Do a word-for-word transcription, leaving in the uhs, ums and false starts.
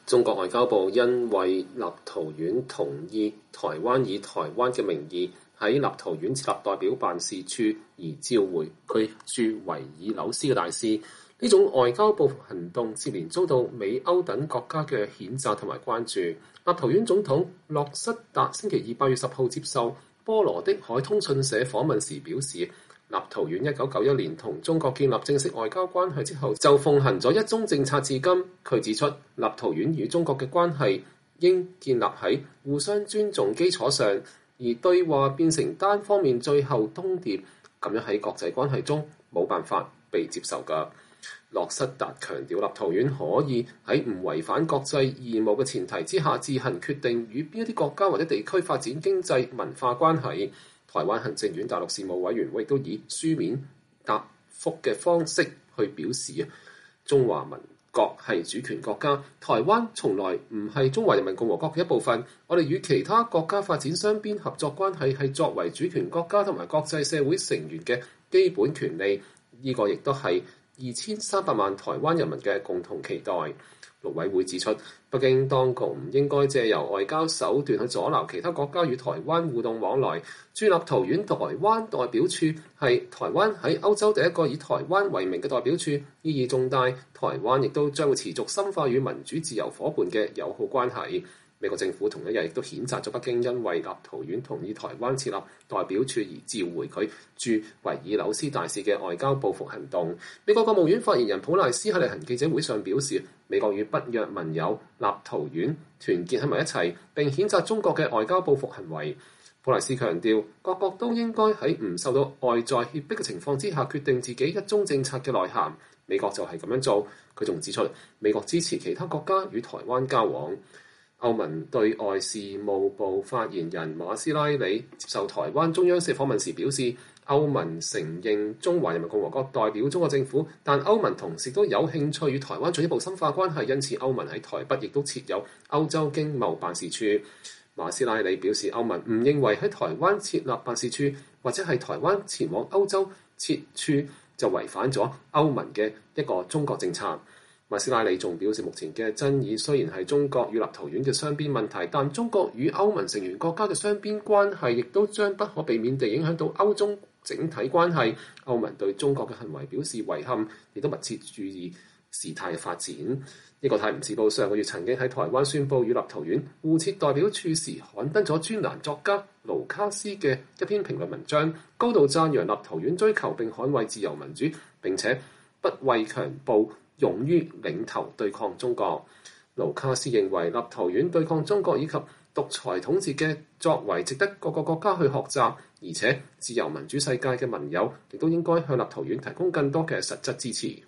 中國外交部因為立陶宛同意台灣以台灣嘅名義喺立陶宛設立代表辦事處而召回佢駐維爾紐斯嘅大使，呢種外交報復行動接連遭到美歐等國家嘅譴責同埋關注。立陶宛總統洛塞達星期二八月十號接受波羅的海通訊社訪問時表示，立陶宛一九九一年同中國建立正式外交關係之後，就奉行咗一中政策至今。佢指出，立陶宛與中國嘅關係應建立喺互相尊重基礎上，而對話變成單方面最後通牒，咁樣喺國際關係中冇辦法被接受㗎。洛塞達強調，立陶宛可以喺唔違反國際義務嘅前提之下，自行決定與邊一啲國家或者地區發展經濟文化關係。台灣行政院大陸事務委員會亦都以書面答覆嘅方式去表示啊，中華民國係主權國家，台灣從來唔係中華人民共和國嘅一部分。我哋與其他國家發展雙邊合作關係係作為主權國家同埋國際社會成員嘅基本權利，呢、這個亦都係二千三百萬台灣人民嘅共同期待。陸委會指出，北京當局唔應該借由外交手段去阻撓其他國家與台灣互動往來。駐立陶宛台灣代表處係台灣喺歐洲第一個以台灣為名嘅代表處，意義重大。台灣亦都將會持續深化與民主自由夥伴嘅友好關係。美國政府同一日亦都譴責咗北京因為立陶宛同意台灣設立代表處而召回佢駐維爾紐斯大使嘅外交報復行動。美國國務院發言人普賴斯喺例行記者會上表示，美國與北約盟友立陶宛團結喺埋一齊，並譴責中國嘅外交報復行為。普賴斯強調，各國都應該喺唔受到外在脅迫嘅情況之下，決定自己一中政策嘅內涵。美國就係咁樣做。佢仲指出，美國支持其他國家與台灣交往。歐盟對外事務部發言人馬斯拉里接受台灣中央社訪問時表示，歐盟承認中華人民共和國代表中國政府，但歐盟同時都有興趣與台灣進一步深化關係，因此歐盟喺台北亦都設有歐洲經貿辦事處。馬斯拉里表示，歐盟唔認為喺台灣設立辦事處或者係台灣前往歐洲設處就違反咗歐盟嘅一個中國政策。馬斯拉里仲表示，目前嘅爭議雖然係中國與立陶宛嘅雙邊問題，但中國與歐盟成員國家嘅雙邊關係亦都將不可避免地影響到歐中整體關係。歐盟對中國嘅行為表示遺憾，亦都密切注意事態嘅發展。呢個《泰晤士報》上個月曾經喺台灣宣布與立陶宛互設代表處時，刊登咗專欄作家盧卡斯嘅一篇評論文章，高度讚揚立陶宛追求並捍衛自由民主，並且不畏強暴，勇於領頭對抗中國。盧卡斯認為立陶宛對抗中國以及獨裁統治嘅作為值得各個國家去學習，而且自由民主世界嘅盟友亦都應該向立陶宛提供更多嘅實質支持。